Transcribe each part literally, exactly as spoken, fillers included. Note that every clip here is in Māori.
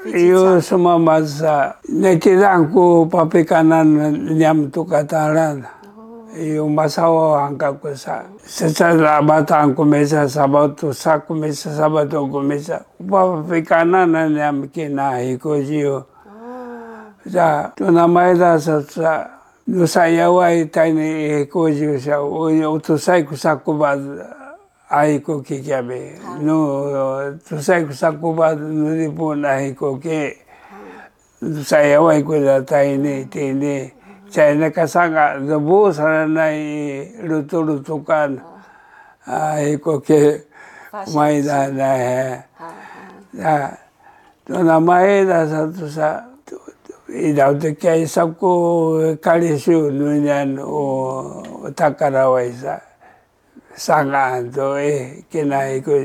Iyo sumama sa naitidaan ko papikanan niyam to kataran. Yung masawa hanggang ko sa sa sa bataan ko mesa sabato sa kumesa sabato kumesa papikanan na niyam kinahi ko siyo. Sa tunamay da sa sa nusayaway tayo ni ko siyo sa utusay ko sa kubad ay ko kikiabe. No tusay ko sa kubad no di po nahi ko ki nusayaway ko da tayo ni tini. Saya nakasanga debu sana nai lutu-lutukan ai ko ke mai da da he ya to na mai da sa tu sa idau te kai sabko kalisu nunyan o takarawai sa sanga to e kenai ko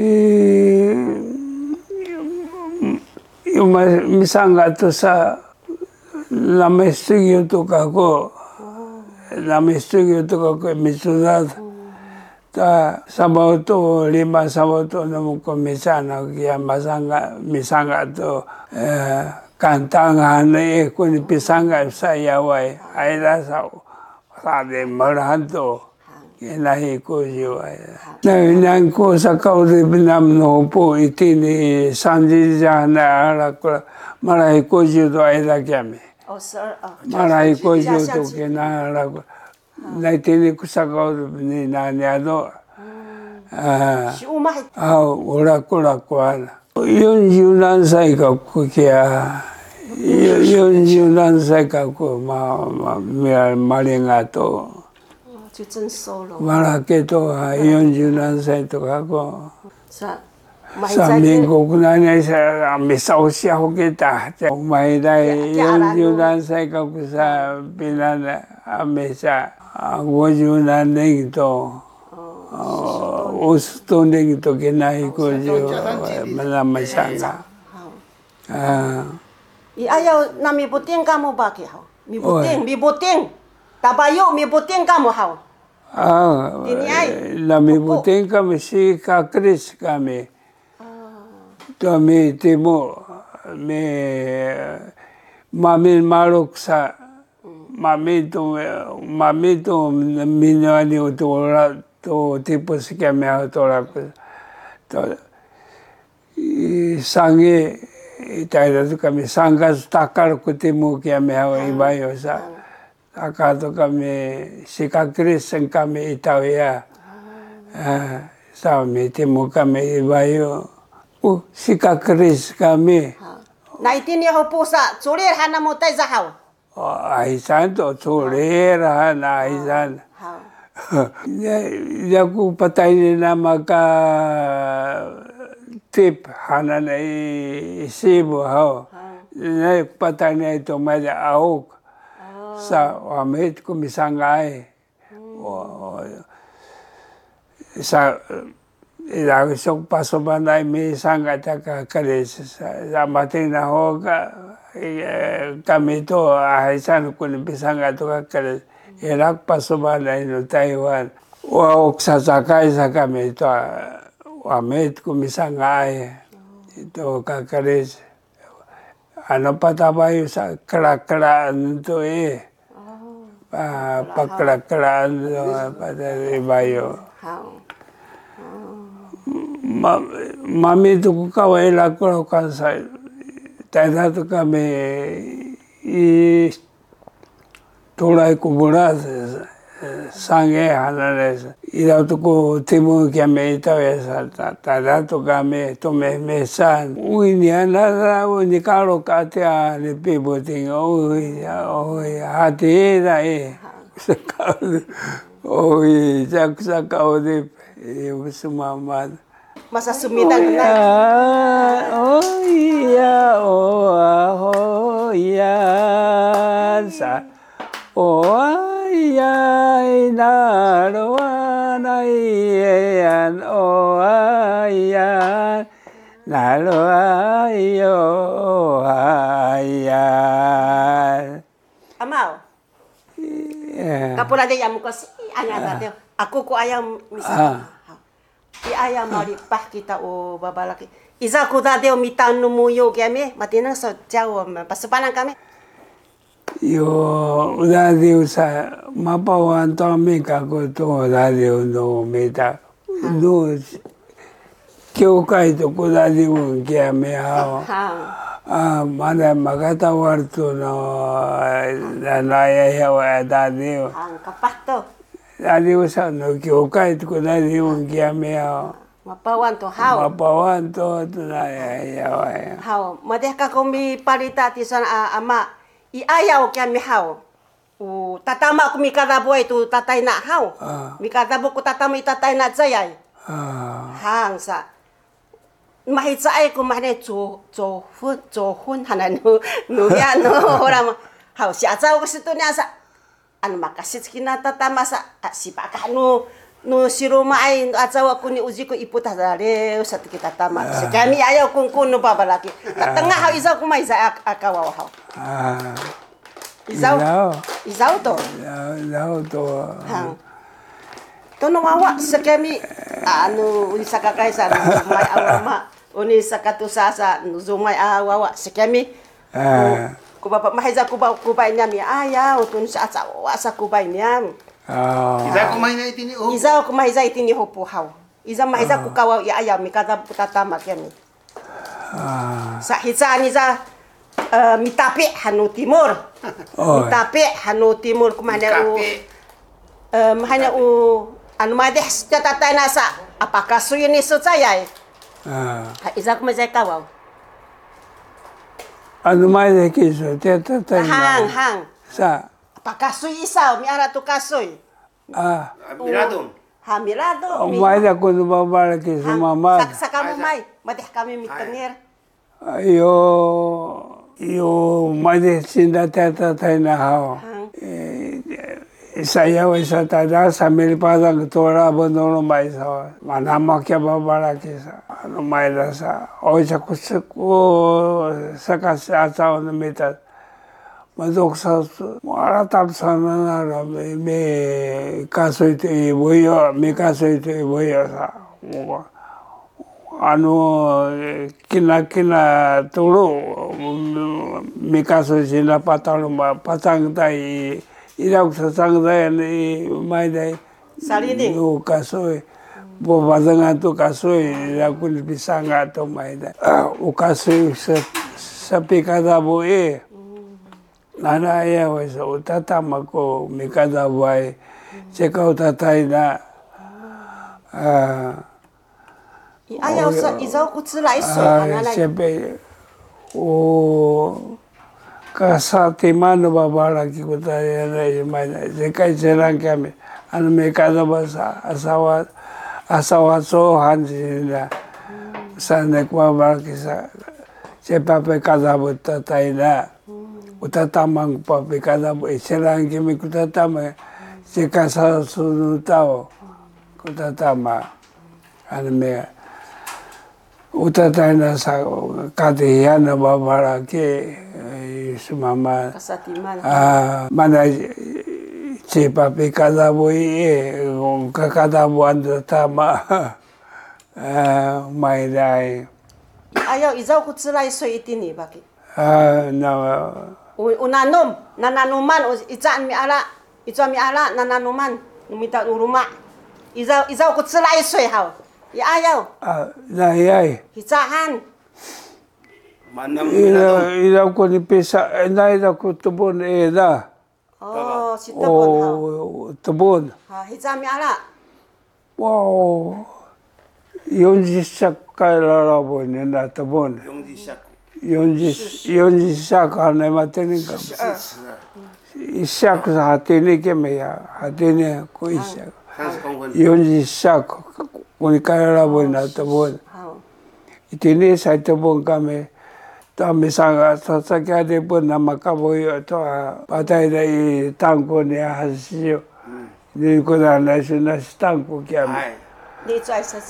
yung misanga to sa lama studio to kako lama studio to kako misudad ta sabaw to lima sabaw to namu ko misana kaya masanga misanga to kantangan e kun pisanga sa yawai aila sa sa de marhan to kinahi ko yo na nang ko sa kaudi binam no po itini sanji jana ala ko marai ko yo to aila kami. Oh, sir. Oh, Marai ko yo to kina la na tini kusakaw ni nanyado. Ah. Ah, ora kula kwana. Yun yunan sai ka ko kya. Yun yunan sai ka ko ma ma malinga to. Ju真solo. Mara ke to yun yunan sai to ka ko. Sa sa minggu kunanya saya ambil sausia kita, mai dai yunan saya kau kusa binan ambil sa wajunan itu, ustu itu kena ikut jo mana masanga. I ayaw na mi buting kamu baki hao, mi buting, mi buting, tabayo mi buting kamu hao. Ah, na mi buting kami si kakris kami. To mi timo mi mami marok sa mami to mami to minani to to tipo si kami autora ko to sange itaira to kami sangas takar ko timo kami hawa ibayo sa akato kami sikakris ang kami itawya sa mi timo kami ibayo. Oh, sikakris kami. Naitiniho po sa sulir hana mo tayo sa haw. Oh, aisan to, sulir hana aisan. Ya ko patay ni na maka tip hana na isibo haw. Na patay na ito may auk sa amit ko misangay. Sa Ila sok paso ba na may sanga taka kalis sa mating na hoga kami to ahisan kun pisanga to kalis ilak paso ba na ino Taiwan wa ok sasakay sa kami to amit kumisanga ay ito kakalis ano patabayo sa krakran to eh pa pakrakran patabayo. Ma, mami tu ko kawai la ko kan sa taida tu kami i tolai ko bura sange hanales ira tu ko timo kami tawe sa taida tu kami to me mesan ui ni ana ui karo katia ni pibo ting ui ui hati da e ui jak sakau di ibu sumama. Masa sumitang na. Oh iya, oh iya, sa, oh iya, naruana iyan, oh iya, naruana iyo, oh iya. Amaw. Kapula de yamu ko si anya tateo. Ako ko ayam misa. Iaya maripah kita o babalaki. Isa ko dati o mitan numuyo kami, matinang sa jawa, pasupanan kami. Yo radio sa mapawan to mi kako to radio no meta. No kyo kai to ko radio kami ha. Ah, mana magata warto no na ya ya wa radio. Ang kapah to. Radio sa no kyo kai to ko radio kami ha. Mapawan to how. Mapawan to to na ya ya wa. How, madeh ka kumi parita ti san ama. Iayaw kaya mi how. U tatama ko mi kadabo itu tatay na how. Mi kadabo ko tatama itatay na zayay. Ah. Hang sa. Mahitsa ay ko mahne zo zo hun zo hun hanan no no ya no ora mo. How si asaw ko sito niya sa ano makasit kinatatama sa si pakano no si Roma ay asawa ko ni uzi ko iputa dare sa kita tama. Sa kami ayaw kung kuno babalaki. Tatanga how isaw ko may sa akawaw how. Ah. Isaw. Isaw to. Isaw to. Hang. To no wawa sa kami ano isa ka kay sa may awama. Uni sa katusasa no zumay awawa sa kami. Ah. Ko bapa mahiza ko ba ko ba niya mi ayaw tun sa asawa sa kubay niya. Ah. Isa ko mahiza itini ho. Isa ko mahiza itini ho po how. Isa mahiza ko kawaw ya ayaw mi kada putatama kami. Ah. Sa hitsa ni sa Uh, mitapi hanu timur. Oh. Mitapi hanu timur kumana u um hanya u anu madeh tatay nasa apakah suyo ni saya. Ah. Isa kuma saya kawaw. Anu madeh kiso tatay. Hang hang. Sa apakah suyo isa mi ara tu kasoy. Ah. Mirado. Ha mirado. Oh, madeh ko no babala kiso mama. Sa sa kamu mai madeh kami mitengir. Yo yo madeh sinda tatay na hao. Saya wesa tada sambil padang tora bonono mai sa. Mana makya babala kisa. Ano mai rasa. O sa kusuko sakas asa on meta. Madok sa mara tap sana na me kaso ito iboyo me kaso ito iboyo sa. Ano kina kina tulu mikaso sila patang patang tay iraw sa sang tay ni may day salini no kaso bo badanga to kaso iraw kun bisanga to may day o kaso sa sa pikada bo e nana ya wesa utatama ko mikada boy cheka utatay na ah ayaw sa isaw ko tsulay so ananay. Siyempre, o kasatiman na babala ko tayo na imay na. Kaya silang kami, ano may kada ba sa asawa, asawa sohan sila. Sa nagbabalaki sa, siya papi kada ba tatay na. Utatamang papi kada ba, silang kami kutatama, siya kasasunod tao, kutatama. Ano may, utatay na sa katiyan na babala ke sumama kasatiman ah mana si papi kada boy eh kakada buan tama ah may dai ayaw isaw ko tsulay so itini baki ah na unanom nananuman itsaan mi ala itsaan mi ala nananuman numita uruma isaw isaw ko tsulay so haw ya ayaw. Ah, nayay. Hitsahan. Manam ila ila ko ni pesa na ila ko tubon eh na. Oh, si tubon ha. Oh, tubon. Ha, hitsami ala. Wow. Yung jisak kailalabo niya na tubon. yung disak. Yung jis yung jisak na matinig ka. Isak sa hati ni kami hati ni ko isak. Yung jisak kung kailalabo na tubon. Itini sa tubon kami. Kami sa sasakyan po na makabuyo ito, patay na itangko niya hasyo. Hindi ko na nasinastangko kami. Dito ay sa...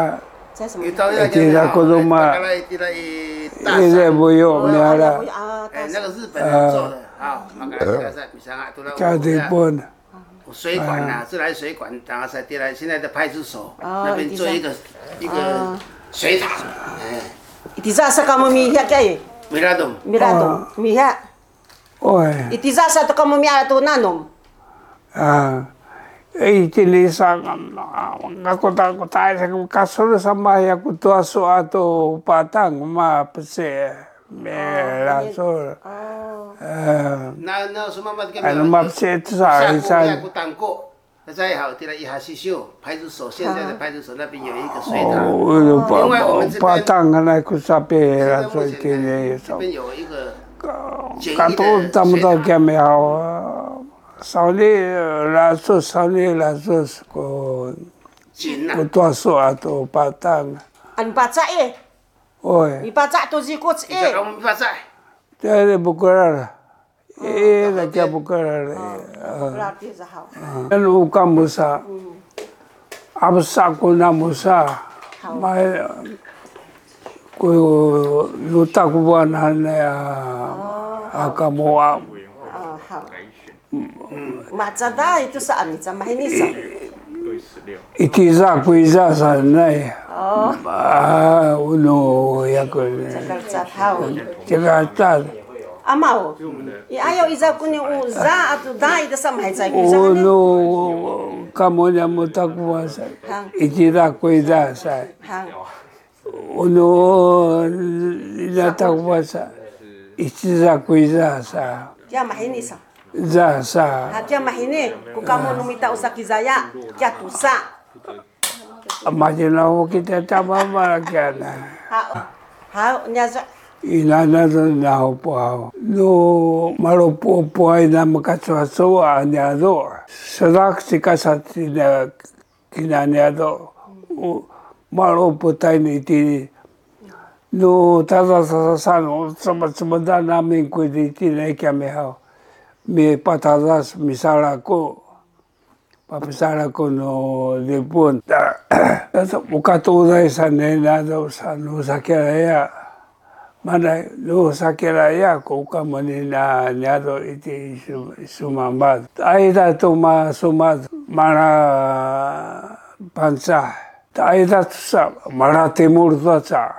Itira ko numa... Itira buyo, miyara. Kati po. 水管啊，自来水管，然后才进来现在的派出所那边做一个一个水塔，哎。 Iti sa sa kamu miha kay. Miradong. Miradong. Miha. Oi. Iti sa sa to kamu miha to nanom. Ah. Ei tinisa ngako ta ko tai sa kasur sama ya ku to aso ato patang ma pese me la so. Eh. Na na sumamad kami. Ano ma pese sa isa. 再好，对了，一下去修派出所，现在的派出所那边有一个水塔。 哦， 另外我们这边， patang na ku sa pe la so 这 tine so. 边有一个简易 Ka to 的 tam 水 to 塔。 kya me hao. Sauli la so sauli la so ko 紧呐 ko。to aso ato patang. An baca eh. Oi. Ni baca to ji ko eh. Kamu baca. Tiada bukurar. Eh, dah kya bukurar. Berarti zahau. Lalu kamu sa, absa ko na musa, mai ko luta ko buanan ya akamu am. Ah, hau. Maca dah itu saan ni sama ini sa. Ikiza ko iza sa nai. Oh. Ah, uno ya ko. Jakarta hau. Jakarta. Amao. I ayaw iza ko ni uza at da ida sa mai sai ko iza. Uno kamu na mutakwa sa. Ikiza ko iza sa. Hang. Uno natakwa sa. Ikiza ko iza sa. Kya mahini sa. Za sa. Ha kya mahini ku kamu numita usa kizaya kya tusa. Imagine ako kita tama kya na. Ha. Ha nya za Inana na ho po ho. No maropo po ay na makatsawa niya do. Sadak si kasati na kinanya do. Maropo tayo ni iti. No tada sa sano sama-sama namin ko iti na kami ho. Mi patadas misala ko. Papasala ko no dipon. Ukatuday sa nena do sa no sakya mana lo sakera ya ko kamani na nyado iti sumamad aida to ma sumad mara pansa aida sa mara timur to sa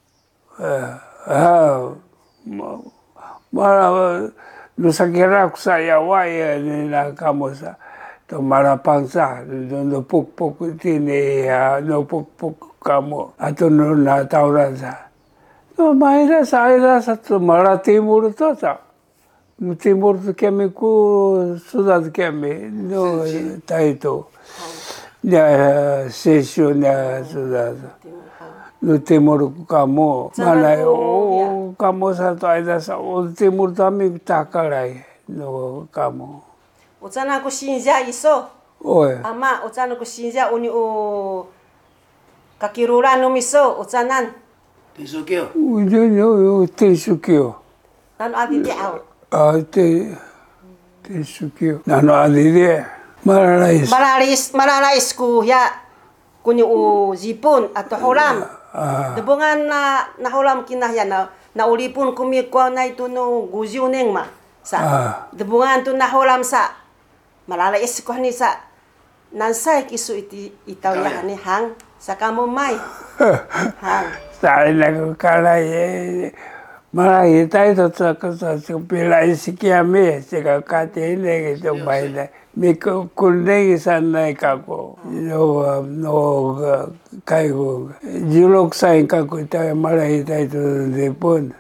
ha mara lo sakera sa ya wai ni na kamosa to mara pansa no puk puk tini no puk puk kamo ato no na tauran sa. Maira saira satu mara timur tu sa, timur tu kami ku sudah kami no taito, ya session ya sudah, no timur kamu mana oh kamu satu ada sa, oh timur tu kami takalai no kamu. Ucana ko sinja iso. Oi. Ama ucana ko sinja uni o kakirura no miso ucanan. Tensukyo. Ujo yo tensukyo. Nano adi di aw. Ah te tensukyo. Nano adi di. Mararais. Mararais mararais ku ya kuni u zipun atau holam. Ah. Debungan na na holam kinah ya na na ulipun kumi ko na itu no guziu neng ma. Sa. Ah. Debungan tu na holam sa. Mararais ko ni sa nansay kisu iti itaw ya ni hang sa kamu mai. Hang. Sai na ko kala ye marai tai to sa ko sa pila isikia me se ka ka te ne ke to bai na me ko kunde san na ka ko no no kai ko jilok sai ka ko ta marai tai to de pon